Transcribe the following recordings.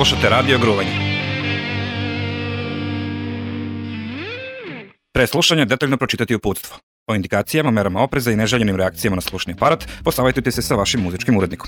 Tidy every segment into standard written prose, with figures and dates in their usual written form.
Slušate Radio Gruvanje. Pre slušanja detaljno pročitati uputstvo. O indikacijama, merama opreza i neželjenim reakcijama na slušni aparat posavajtujte se sa vašim muzičkim urednikom.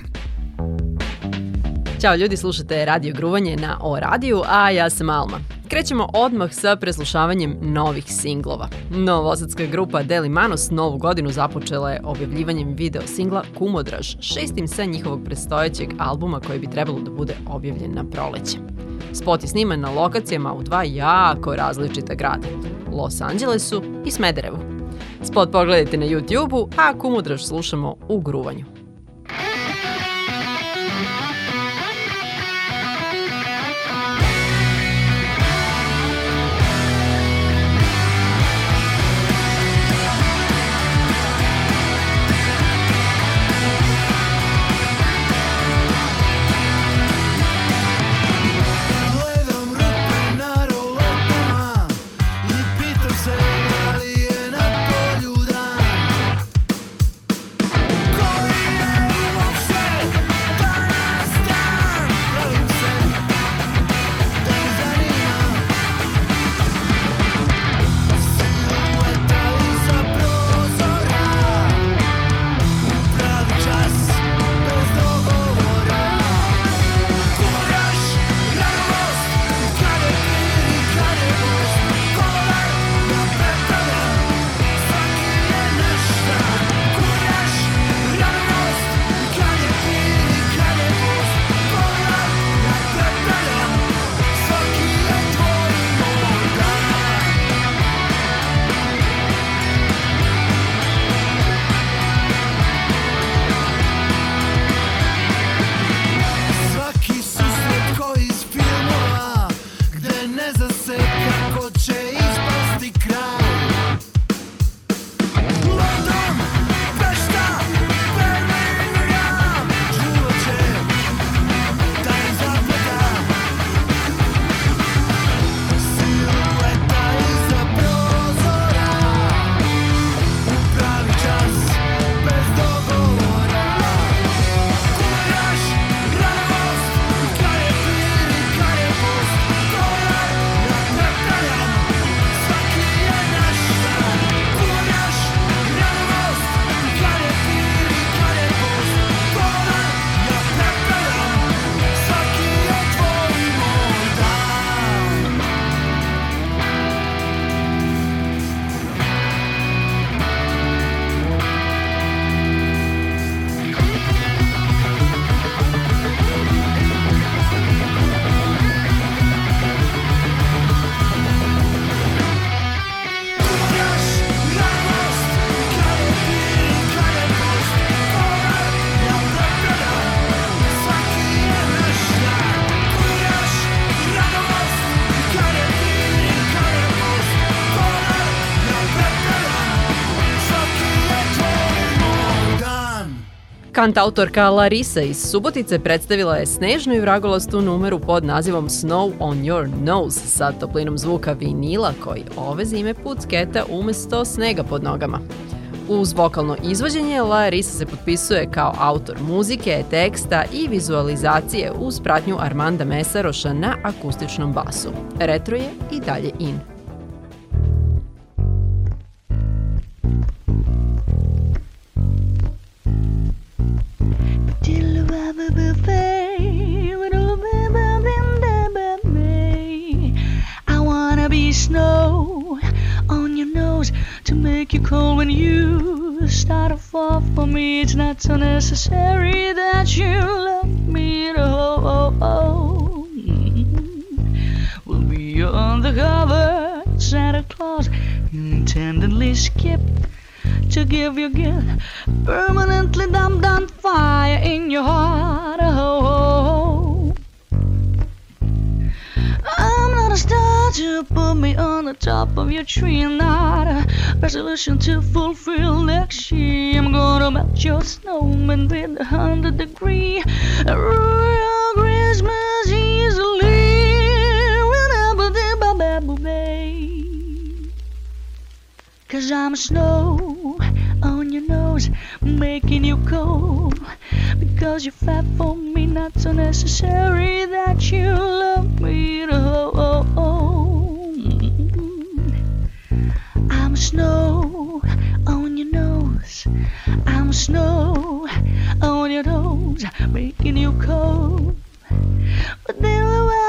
Ćao ljudi, slušate Radio Gruvanje na O Radiju, a ja sam Alma. Krećemo odmah sa preslušavanjem novih singlova. Novosadska grupa Deli Manos novu godinu započela je objavljivanjem video singla Kumodraž, šestim sa njihovog predstojećeg albuma koji bi trebalo da bude objavljen na proleće. Spot je sniman na lokacijama u dva jako različita grada, Los Angelesu i Smederevu. Spot pogledajte na YouTube-u, a Kumodraž slušamo u Gruvanju. Kantautorka Larisa iz Subotice predstavila je snežnu i vragolastu numeru pod nazivom Snow on Your Nose sa toplinom zvuka vinila koji ove zime put sketa umesto snega pod nogama. Uz vokalno izvođenje Larisa se potpisuje kao autor muzike, teksta i vizualizacije uz pratnju Armanda Mesaroša na akustičnom basu. Retro je i dalje in. I wanna be snow on your nose to make you cold when you start to fall for me. It's not so necessary that you love me at all. We'll be on the cover, Santa Claus intendedly skipped to give you gift, permanently dumped on fire in your heart. I'm not a star to put me on the top of your tree, and not a resolution to fulfill next year. I'm gonna melt your snowman with 100-degree Royal Christmas easily. Cause I'm snow on your nose, making you cold, because you're fat for me, not so necessary that you love me to I'm snow on your nose, I'm snow on your nose, making you cold. But then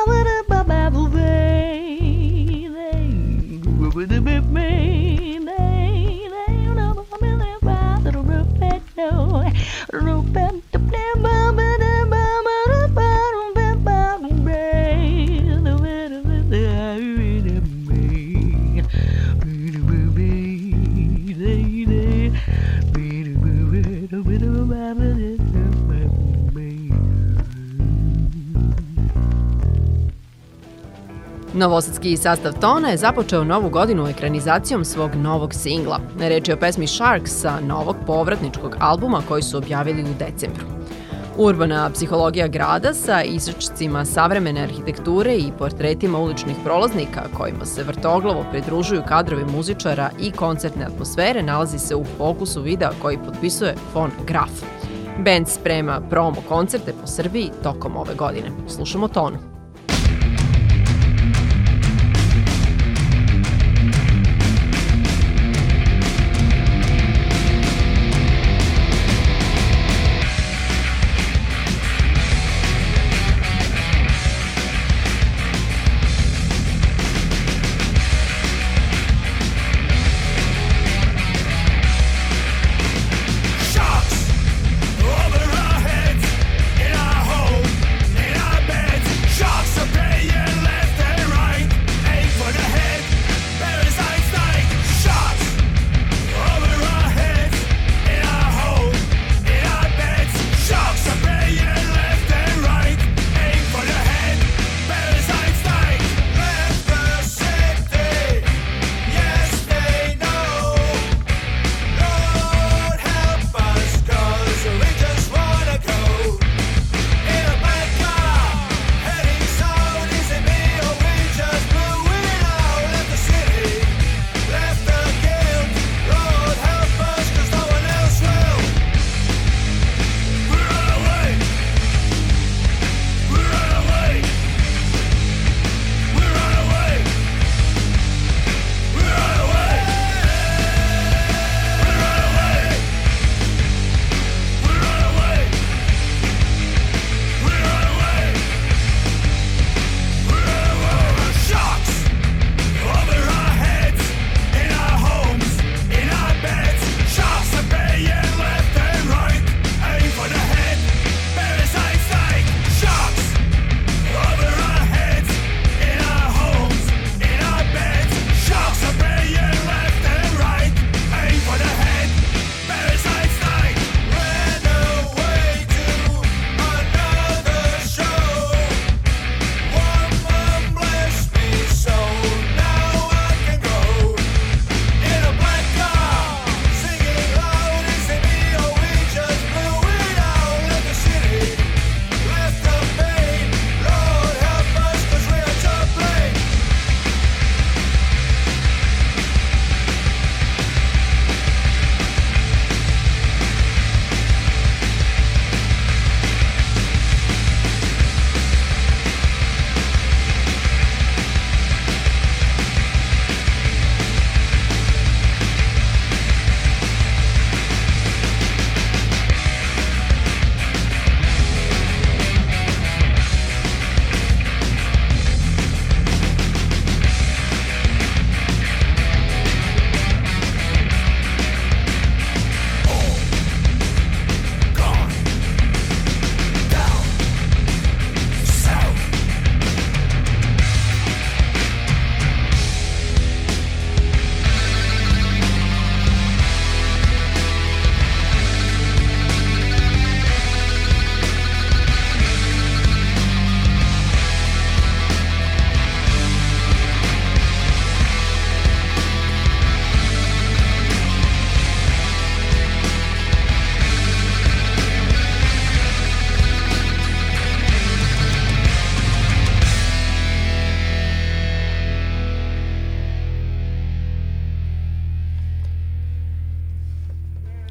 Novosadski sastav Tona je započeo novu godinu ekranizacijom svog novog singla. Reč je o pesmi Sharks sa novog povratničkog albuma koji su objavili u decembru. Urbana psihologija grada sa isečcima savremene arhitekture i portretima uličnih prolaznika kojima se vrtoglavo pridružuju kadrovi muzičara i koncertne atmosfere nalazi se u fokusu videa koji potpisuje Von Graf. Band sprema promo koncerte po Srbiji tokom ove godine. Slušamo Tonu. Over our heads, in our home, in our beds.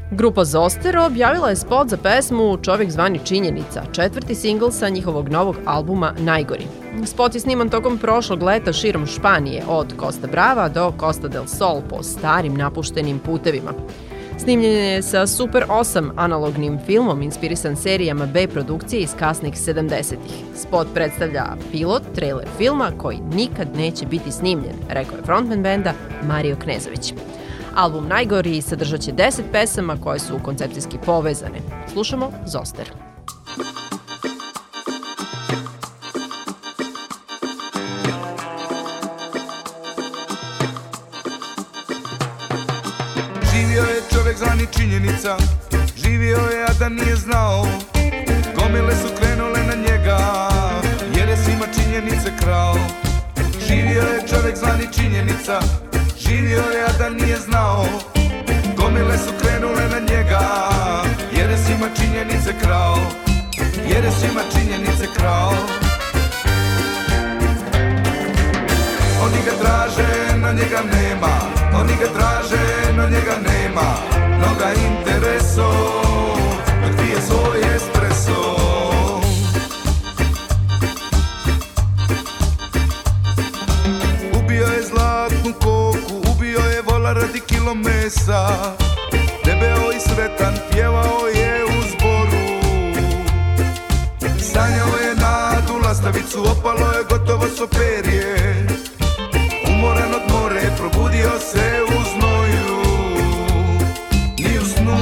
Grupa Zoster objavila je spot za pesmu Čovjek zvani Činjenica, 4. singl sa njihovog novog albuma Najgori. Spot je sniman tokom prošlog leta širom Španije, od Costa Brava do Costa del Sol po starim napuštenim putevima. Snimljen je sa Super 8 analognim filmom inspirisan serijama B produkcije iz kasnih 70-ih. Spot predstavlja pilot, trailer filma koji nikad neće biti snimljen, rekao je frontman benda Mario Knezović. Album Najgori sadržat će 10 pesama koje su koncepcijski povezane. Slušamo Zoster. Živio je čovjek zvani Činjenica, živio je a da nije znao, gomile su krenule na njega, jer je svima činjenice krao. Živio je čovjek zvani Činjenica, živio je a da nije znao, gomile su krenule na njega, jer je svima činjenice krao, jer je svima činjenice krao. Oni ga traže, na njega nema, oni ga traže, na njega nema, mnoga intereso, dok pije svoj espresso. Ubio je zlatnu koku, ubio je vola radi kilo mesa, debeo i sretan pjevao je u zboru. Sanjao je nadu lastavicu, opalo je gotovo so perje, umoran od more, probudio se u znoju. Ni u snu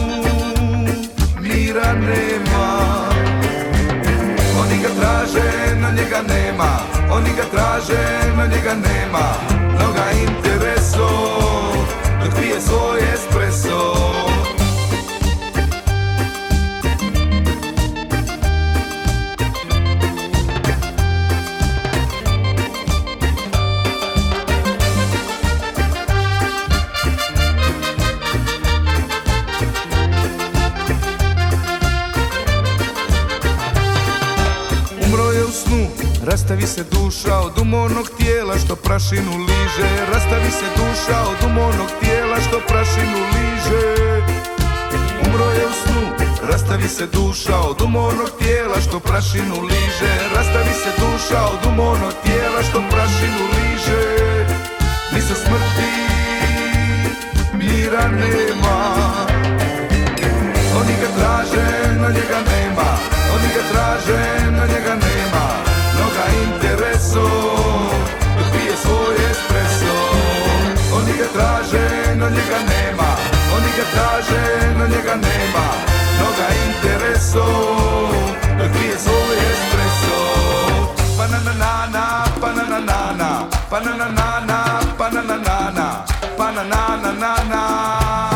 mira nema, oni ga traže, na njega nema, oni ga traže, na njega nema, mnoga intereso, dok pije svoj espresso. Rastavi se duša od umornog tijela što prašinu liže, rastavi se duša od umornog tijela što prašinu liže. Umro je u snu, rastavi se duša od umornog tijela što prašinu liže, rastavi se duša od umornog tijela što prašinu liže. Ni sa smrti mira nema, oni ga traže, na njega nema, oni ga traže, na njega nema, mnoga intereso, dok pije svoj espresso. Oni ga traže, na njega nema, oni ga traže, na njega nema, mnoga intereso, dok pije svoj espresso. Pa-na-na-na-na, pa-na-na-na-na, pa-na-na-na-na, pa-na-na-na-na, pa-na-na-na-na-na.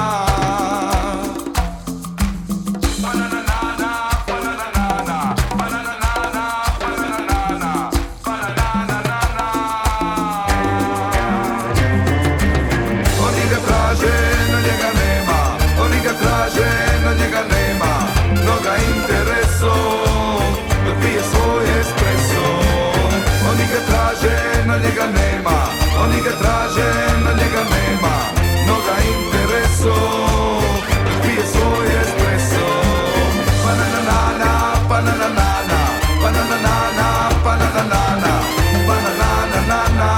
Na njega nema, oni ga traže, na njega nema, mnoga intereso, dok pije svoj espresso. Pa-na-na-na-na, pa-na-na-na-na, pa-na-na-na-na, pa-na-na-na-na, pa-na-na-na-na-na.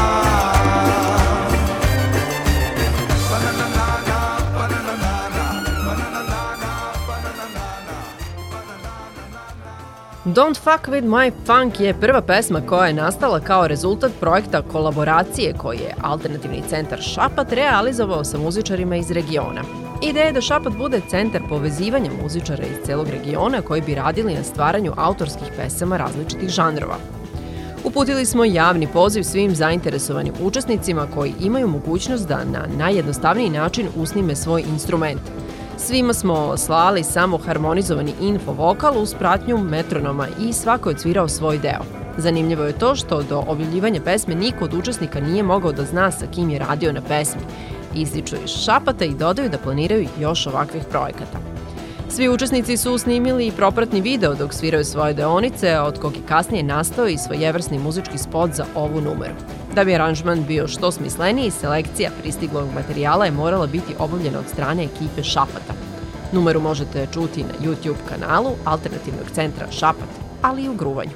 Don't Fuck With My Funk je prva pesma koja je nastala kao rezultat projekta kolaboracije koji je alternativni centar Šapat realizovao sa muzičarima iz regiona. Ideja je da Šapat bude centar povezivanja muzičara iz celog regiona koji bi radili na stvaranju autorskih pesama različitih žanrova. Uputili smo javni poziv svim zainteresovanim učesnicima koji imaju mogućnost da na najjednostavniji način usnime svoj instrument. Svima smo slali samo harmonizovani info vokal uz pratnju metronoma i svako je odsvirao svoj deo. Zanimljivo je to što do objavljivanja pesme niko od učesnika nije mogao da zna sa kim je radio na pesmi. Ističu iz Šapata i dodaju da planiraju još ovakvih projekata. Svi učesnici su snimili i propratni video dok sviraju svoje deonice, od kog je kasnije nastao i svojevrsni muzički spot za ovu numeru. Da bi aranžman bio što smisleniji, selekcija pristiglog materijala je morala biti obavljena od strane ekipe Šapata. Numeru možete čuti na YouTube kanalu Alternativnog centra Šapat, ali i u Gruvanju.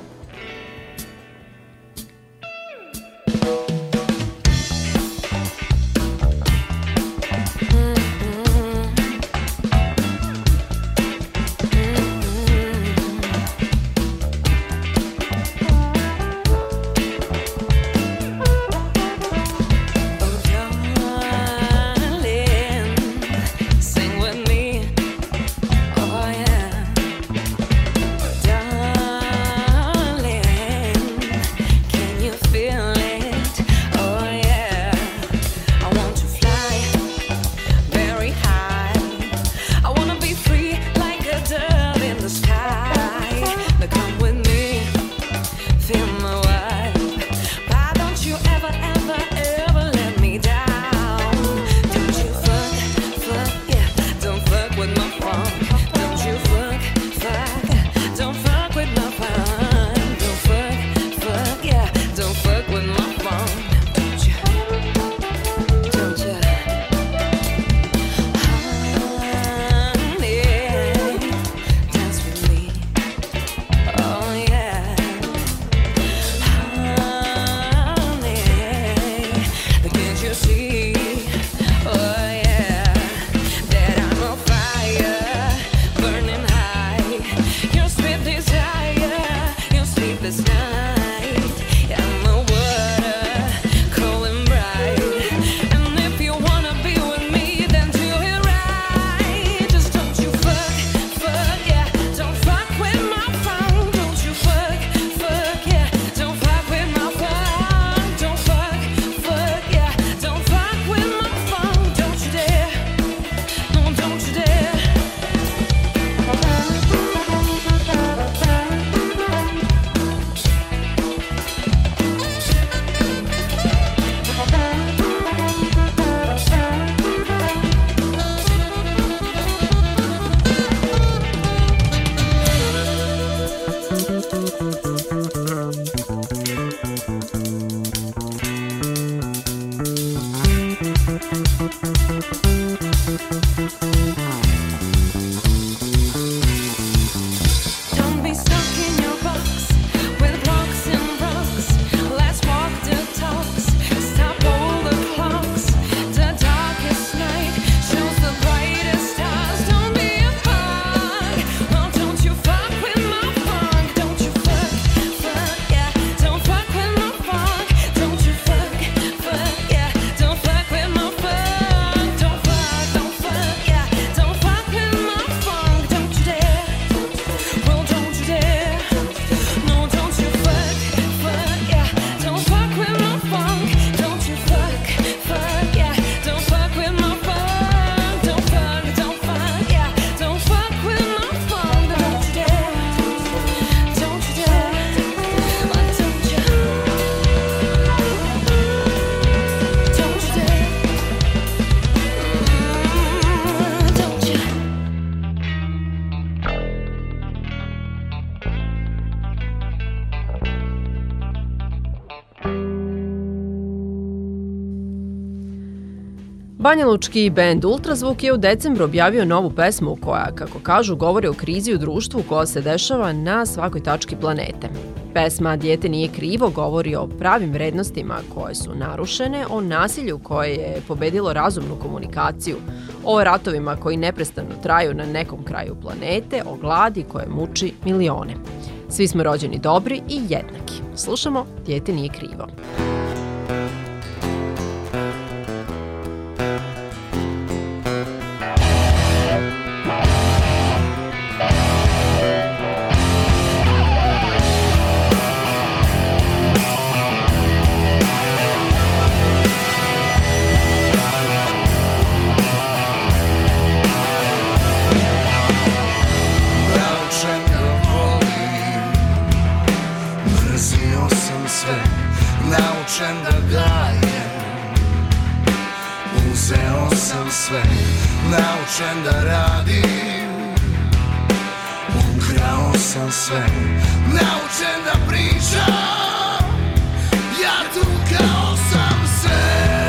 Banjalučki bend Ultrazvuk je u decembru objavio novu pesmu koja, kako kažu, govori o krizi u društvu koja se dešava na svakoj tački planete. Pesma Dijete nije krivo govori o pravim vrednostima koje su narušene, o nasilju koje je pobedilo razumnu komunikaciju, o ratovima koji neprestano traju na nekom kraju planete, o gladi koje muči milione. Svi smo rođeni dobri i jednaki. Slušamo Dijete nije krivo. Naučen da radim, ukrao sam sve. Naučen da pričam, Ja tukao sam se.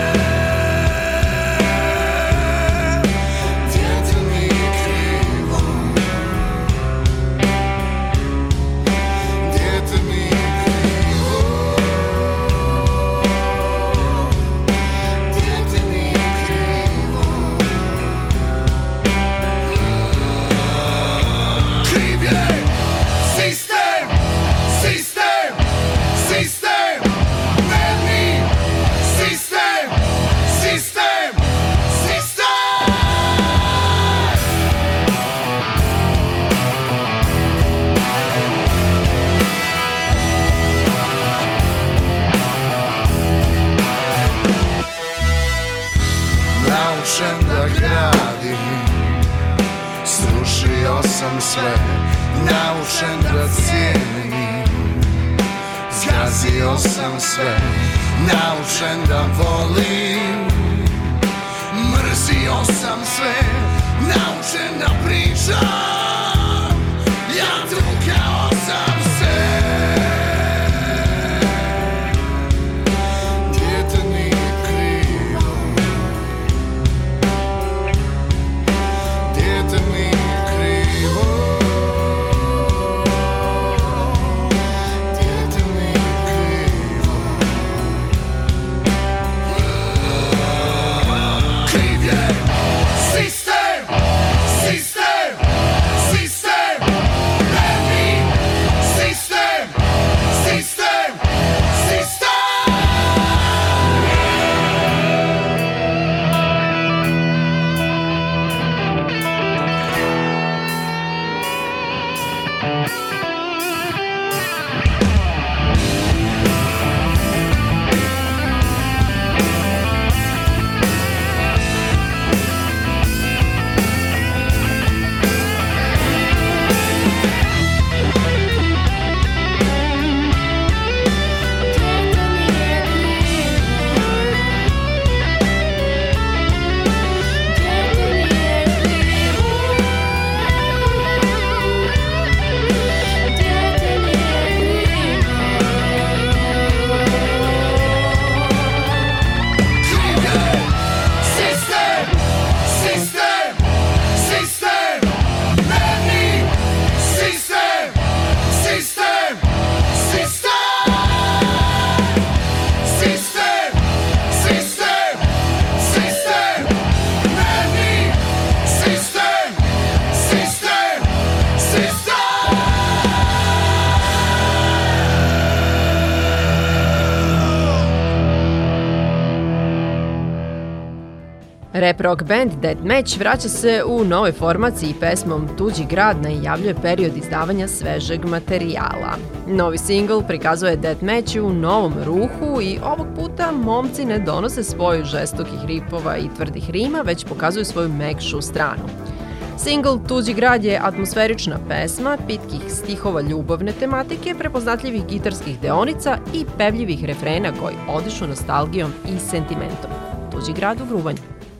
Djete mi je krivo. Djete mi je krivo. Djete mi je krivo. Kriv je sistem, sistem, sistem, meni sistem, sistem, sistem. Naučen da gradim, srušio sam sve. Naučen da cijenim, zgazio sam sve. Naučen da volim, mrzio sam sve. Naučen da pričam, ja tukao sam se. Djete nije krivo. Djete nije krivo. Djete nije krivo. Kriv je sistem, sistem, sistem, meni sistem, sistem, sistem. Rap rock band Deathmatch vraća se u novoj formaciji pesmom Tuđi grad najavljuje period izdavanja svežeg materijala. Novi singl prikazuje Deathmatch u novom ruhu i ovog puta momci ne donose svoju žestokih ripova i tvrdih rima, već pokazuju svoju mekšu stranu. Singl Tuđi grad je atmosferična pesma, pitkih stihova ljubavne tematike, prepoznatljivih gitarskih deonica i pevljivih refrena koji odišu nostalgijom i sentimentom. Tuđi grad u Gruvanju.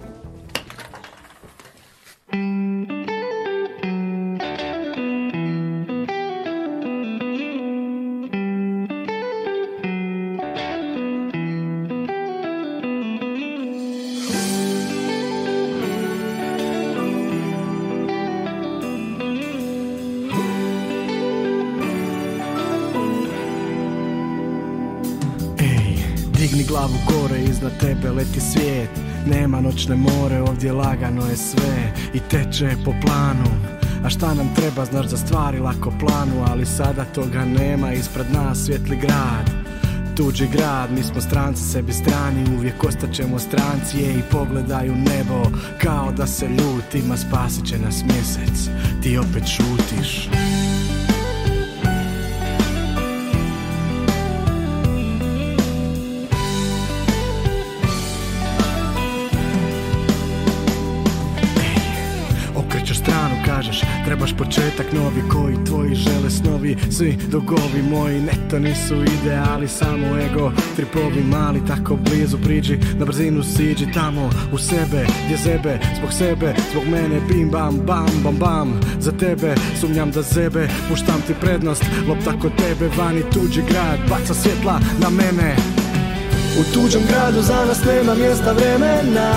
Digni glavu gore, iznad tebe leti svijet. Nema noćne more, ovdje lagano je sve i teče po planu. A šta nam treba, znaš, za stvari lako planu, ali sada toga nema, ispred nas svijetli grad. Tuđi grad, mi smo stranci sebi strani, uvijek ostaćemo stranci, i pogledaju nebo kao da se ljutima, spasit će nas mjesec, ti opet šutiš. Kažeš, trebaš početak novi, koji tvoji žele snovi, svi dugovi moji neto nisu ideali, samo ego, tripovi mali, tako blizu priđi, na brzinu siđi tamo u sebe, gdje zebe, zbog mene, bim bam bam bam bam, za tebe sumnjam da zebe, puštam ti prednost, lopta kod tebe, vani tuđi grad, baca svjetla na mene. U tuđem gradu za nas nema mjesta vremena.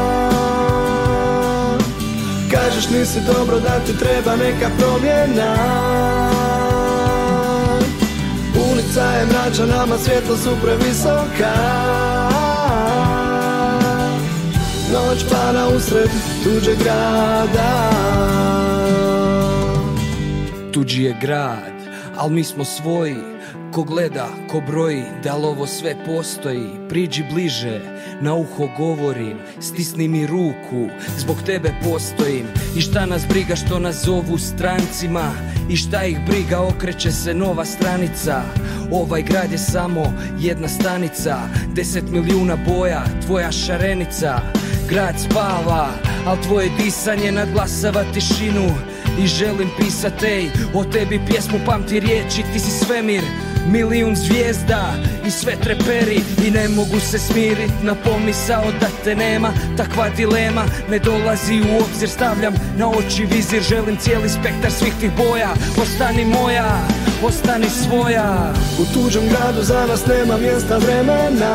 Kažeš nisi dobro, da ti treba neka promjena. Ulica je mračna, nama svjetlo su previsoka. Noć pada usred tuđeg grada. Tuđi je grad, al mi smo svoji. Ko gleda, ko broji, da li ovo sve postoji? Priđi bliže, na uho govorim, stisni mi ruku, zbog tebe postojim. I šta nas briga što nas zovu strancima, i šta ih briga, okreće se nova stranica. Ovaj grad je samo jedna stanica, 10 milijuna boja, tvoja šarenica. Grad spava, al tvoje disanje nadglasava tišinu. I želim pisat, ej, o tebi pjesmu, pamti riječi, ti si svemir. Milijun zvijezda i sve treperi. I ne mogu se smirit na pomisao da te nema. Takva dilema ne dolazi u obzir, stavljam na oči vizir. Želim cijeli spektar svih tih boja. Ostani moja, ostani svoja. U tuđem gradu za nas nema mjesta vremena.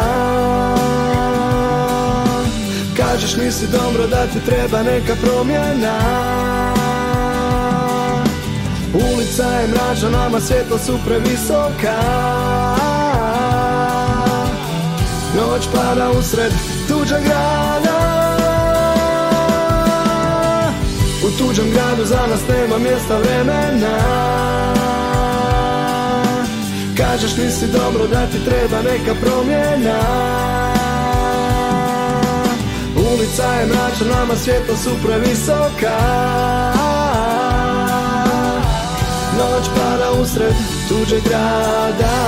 Kažeš nisi dobro, da ti treba neka promjena. Ulica je mračna, nama svjetlo su previsoka. Noć pada usred tuđeg grada. U tuđem gradu za nas nema mjesta vremena. Kažeš nisi dobro, da ti treba neka promjena. Ulica je mračna, nama svjetlo su previsoka. Noć pada usred tuđeg grada.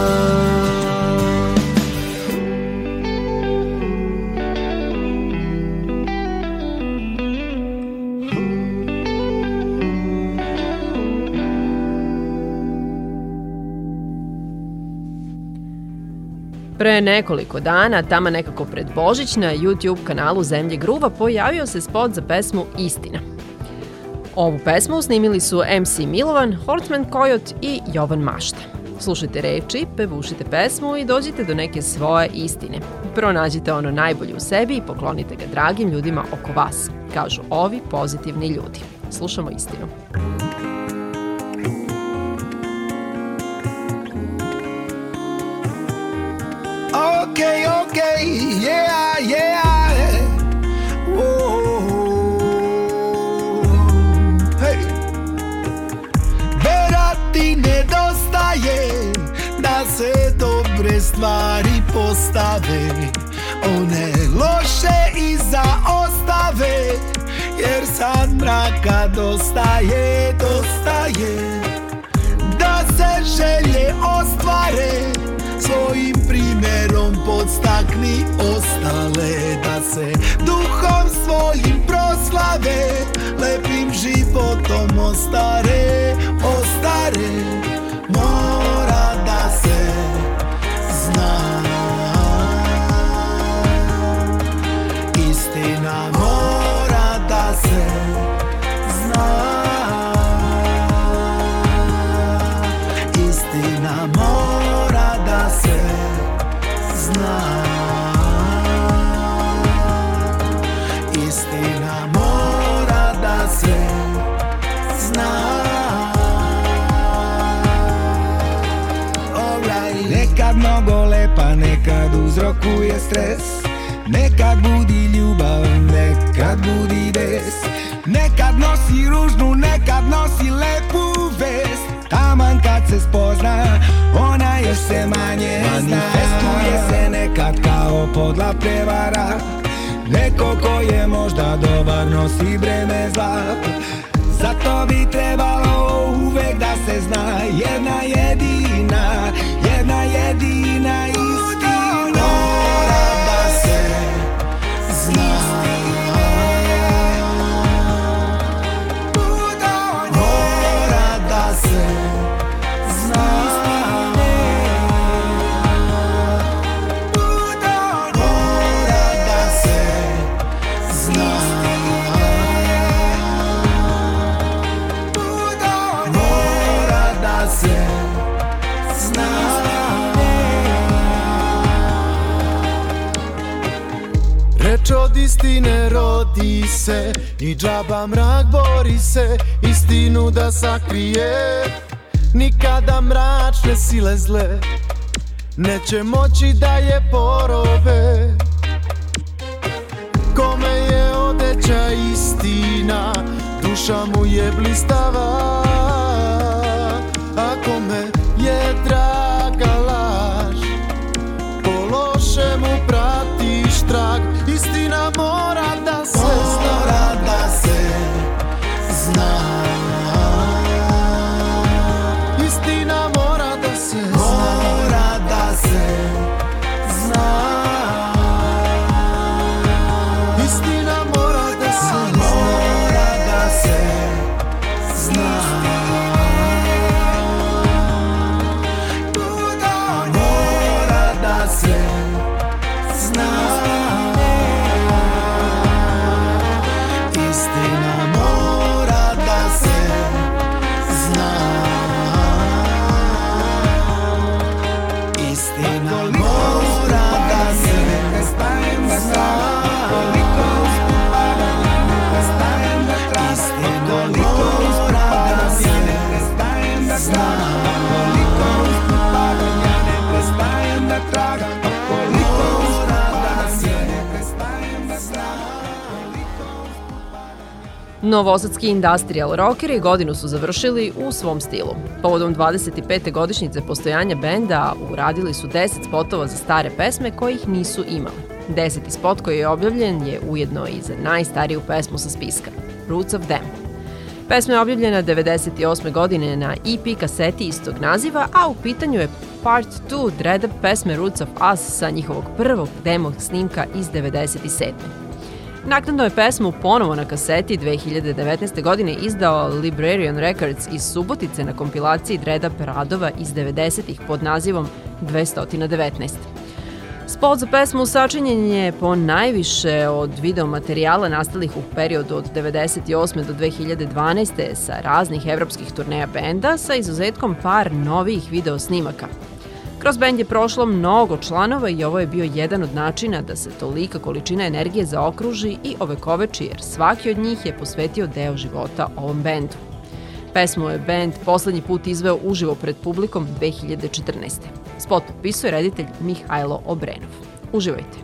Pre nekoliko dana, tamo nekako pred Božić, na YouTube kanalu Zemlje Gruva pojavio se spot za pesmu Istina. Ovu pesmu snimili su MC Milovan, Hortman Kojot i Jovan Mašta. Slušajte reči, pevušite pesmu i dođite do neke svoje istine. Pronađite ono najbolje u sebi i poklonite ga dragim ljudima oko vas, kažu ovi pozitivni ljudi. Slušamo istinu. Okay, yeah. Whoa. Hey. Vera ti nedostaje da se dobre stvari postave, one loše iza ostave, jer sad mraka dostaje. Da se želje ostvare, svojim primjerom podstakni ostale, da se duhom svojim proslave, lepim životom ostare. Mora da se zna, istina mora da se zna, istina mora da se zna, istina mora da se zna. Alright. Nekad mnogo lepa, nekad uzrokuje stres, nekad budi ljubav, nekad budi bes, nekad nosi ružnu, nekad nosi lepu vest. Taman kad se spozna, ona još se manje zna. Manifestuje se nekad kao podla prevara, neko ko je možda dobar nosi breme zla. Zato bi trebalo uvek da se zna jedna jedina istina. Mora da se zna, mora da se zna, mora da se zna, mora da se zna. Riječ od istine rodi se i džaba mrak bori se istinu da sakrije. Nikada mračne sile zle neće moći da je porobe. Kome je odeća istina, duša mu je blistava, a kome je draga laž, po lošemu pratiš trag. Istina mora da se zna, mora da se zna. Istina mora da se zna, mora da se zna. Istina mora da se zna, mora da se zna. Mora da se zna. Istina mora da se zna. Istina mora da se zna. Novosadski industrial rockeri godinu su završili u svom stilu. Povodom 25. godišnjice postojanja benda uradili su 10 spotova za stare pesme kojih nisu imali. 10. spot koji je objavljen je ujedno i za najstariju pesmu sa spiska, Roots of Them. Pesma je objavljena 1998. godine na EP kaseti istog naziva, a u pitanju je Part 2 dread pesme Roots of Us sa njihovog prvog demo snimka iz 1997. Naknadno je pesmu ponovo na kaseti 2019. godine izdao Librarian Records iz Subotice na kompilaciji dread radova iz 90-ih pod nazivom 219. Spot za pesmu sačinjen je po najviše od video materijala nastalih u periodu od 1998. do 2012. sa raznih evropskih turneja benda sa izuzetkom par novijih video snimaka. Kroz bend je prošlo mnogo članova i ovo je bio jedan od načina da se tolika količina energije zaokruži i ovekoveči, jer svaki od njih je posvetio deo života ovom bendu. Pesmu je bend poslednji put izveo uživo pred publikom 2014. Spot potpisuje reditelj Mihajlo Obrenov. Uživajte!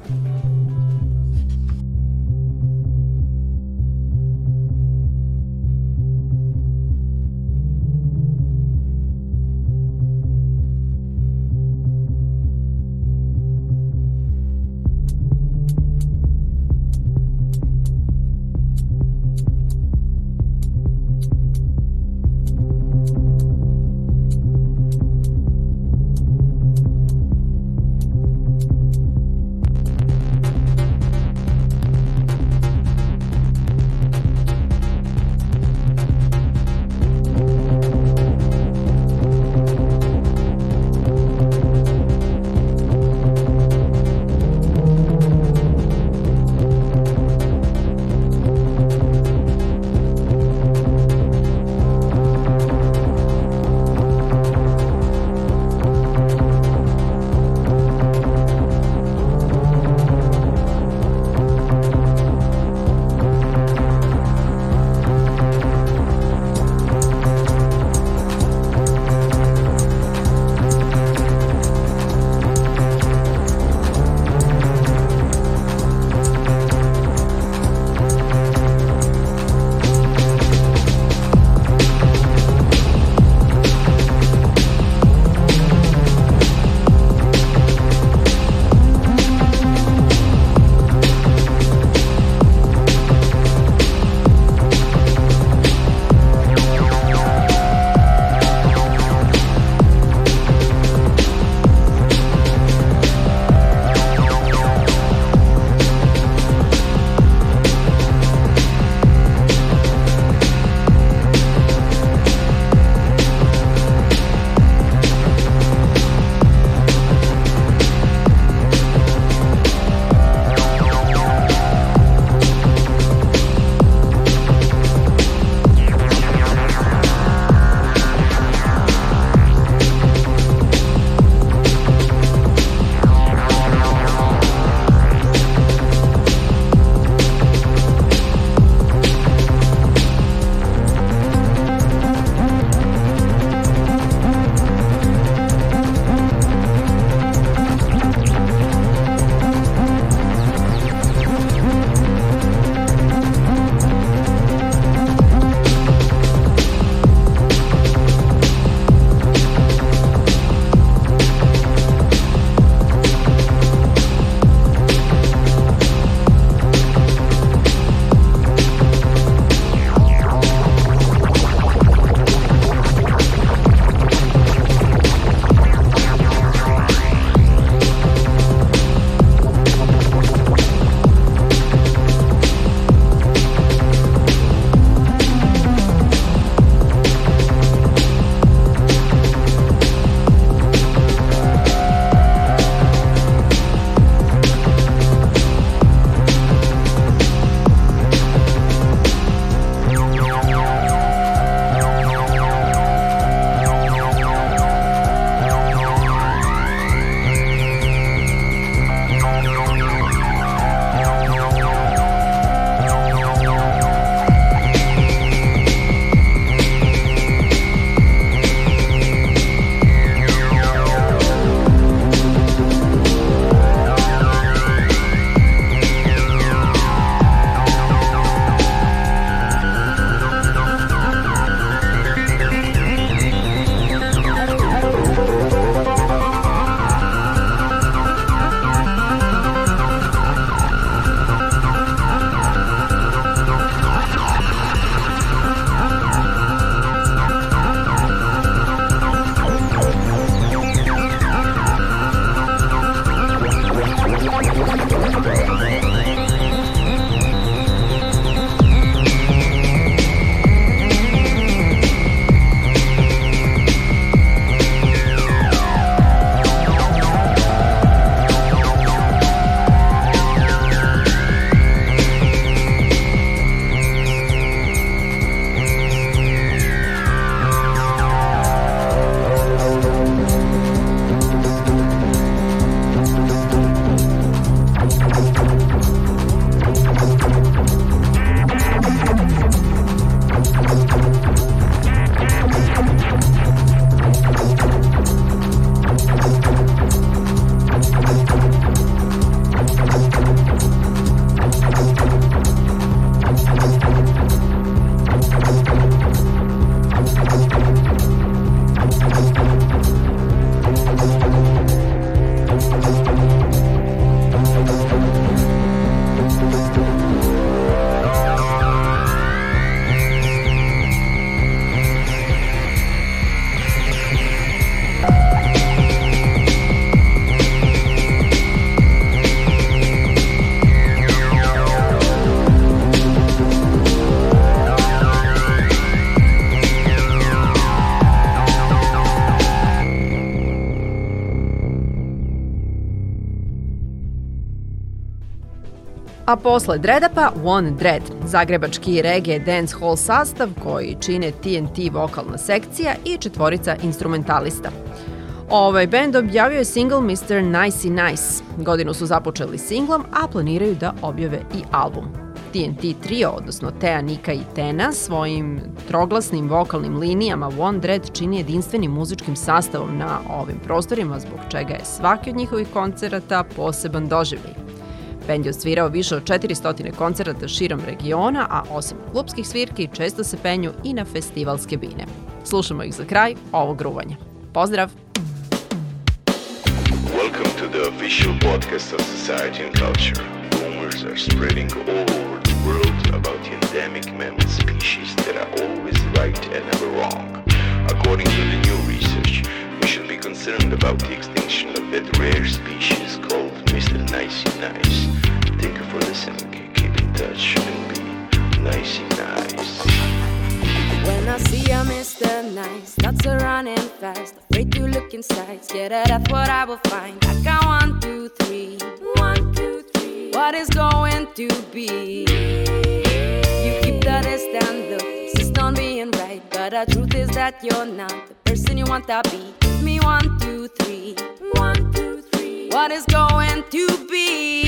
A posle Dreadapa, One Dread, zagrebački reggae dance hall sastav koji čine TNT vokalna sekcija i 4 instrumentalista. Ovaj band objavio je single Mr. Nicey Nice. Godinu su započeli singlom, a planiraju da objave i album. TNT trio, odnosno Tea, Nika i Tena, svojim troglasnim vokalnim linijama One Dread čini jedinstvenim muzičkim sastavom na ovim prostorima, zbog čega je svaki od njihovih koncerata poseban doživljaj. Band je odsvirao više od 400 koncerata širom regiona, a osim klubskih svirki često se penju i na festivalske bine. Slušamo ih za kraj ovog gruvanja. Pozdrav! Welcome to the official podcast of Society and Culture. Rumors are spreading all over the world about the endemic mammal species that are always right and never wrong. According to the new research, we should be concerned about the extinction of that rare species called Mr. Nicey Nice. Thank you for listening. Keep in touch and be nicey nice. When I see a Mr. Nice, starts a running fast, afraid to look inside, scared that that's what I will find. I count 1, 2, 3, 1, 2, 3. What is going to be? You keep the distance, though, insist on being right, but the truth is that you're not the person you want to be. Give me 1, 2, 3, 1, 2, 3. What is going to be?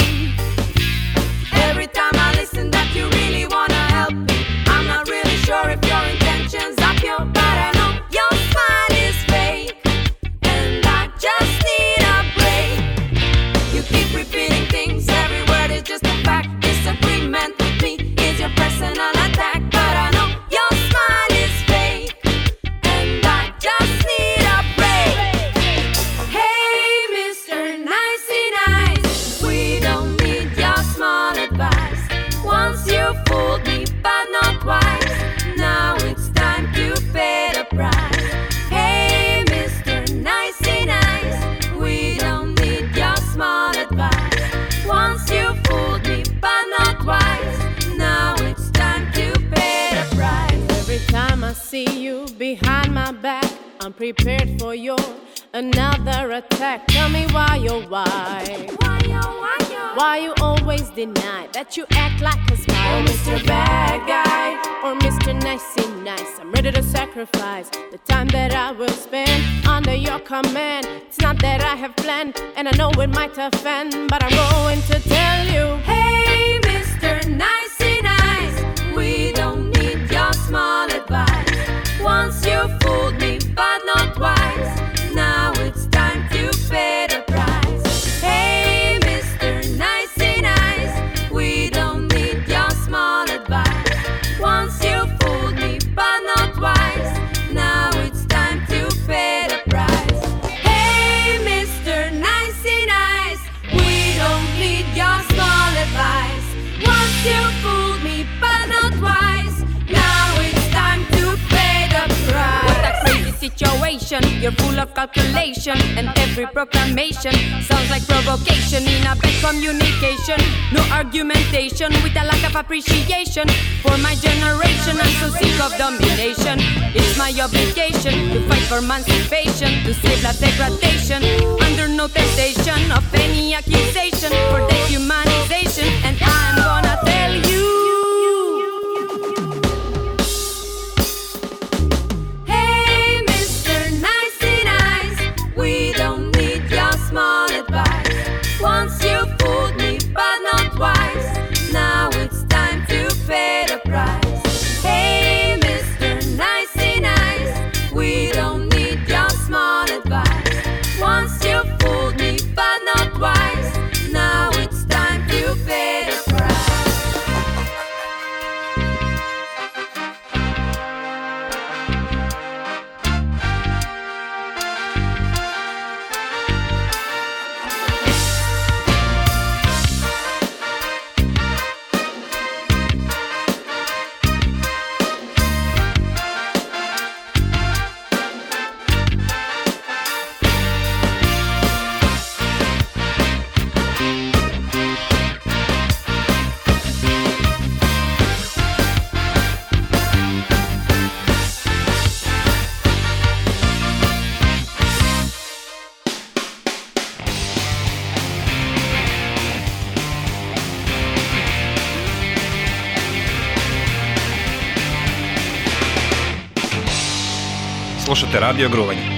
Every time I listen, that you really wanna help me. I'm not really sure if your intentions are pure, but I know your smile is fake, and I just need a break. You keep repeating things, every word is just a fact. Disagreement with me is your personal attack, but I know your smile is fake, and I just need a break. Hey, Mr. Nicey Nice, we don't need your small advice. Once you fooled me, but not twice. Now it's time to pay the price. Hey, Mr. Nicey Nice, we don't need your small advice. Once you fooled me, but not twice. Now it's time to pay the price. Every time I see you behind my back, I'm prepared for your another attack. Tell me why, oh why? Why you always deny that you act like a spy? Oh, Mr. Bad Guy, or Mr. Nicey Nice, I'm ready to sacrifice the time that I will spend under your command. It's not that I have planned, and I know it might offend, but I'm going to tell you. Hey, Mr. Nicey Nice, we don't need your small advice. Once you fooled me, but not twice. Now it's time to pay the price. Hey, Mr. Nicey Nice, we don't need your small advice. Once you fooled me, but not twice. Now it's time to pay the price. Hey, Mr. Nicey Nice, we don't need your small advice. Once you fooled me, but not twice. Now it's time to pay the price. What a crazy situation, you're full of calculation, and every proclamation sounds like provocation in a bad communication. No argumentation with a lack of appreciation for my generation. I'm so sick of domination. It's my obligation to fight for emancipation, to save la degradation, under no temptation of any accusation for dehumanization. And I'm gonna tell you, hey, Mr. Nicey Nice, we don't need your small advice. Once you fooled me, but not twice. Now it's time to pay the price. Hey, Mr. Nicey Nice, we don't need your small advice. Once you fooled me, but not twice. Now it's time Slušate Radio Gruvanje.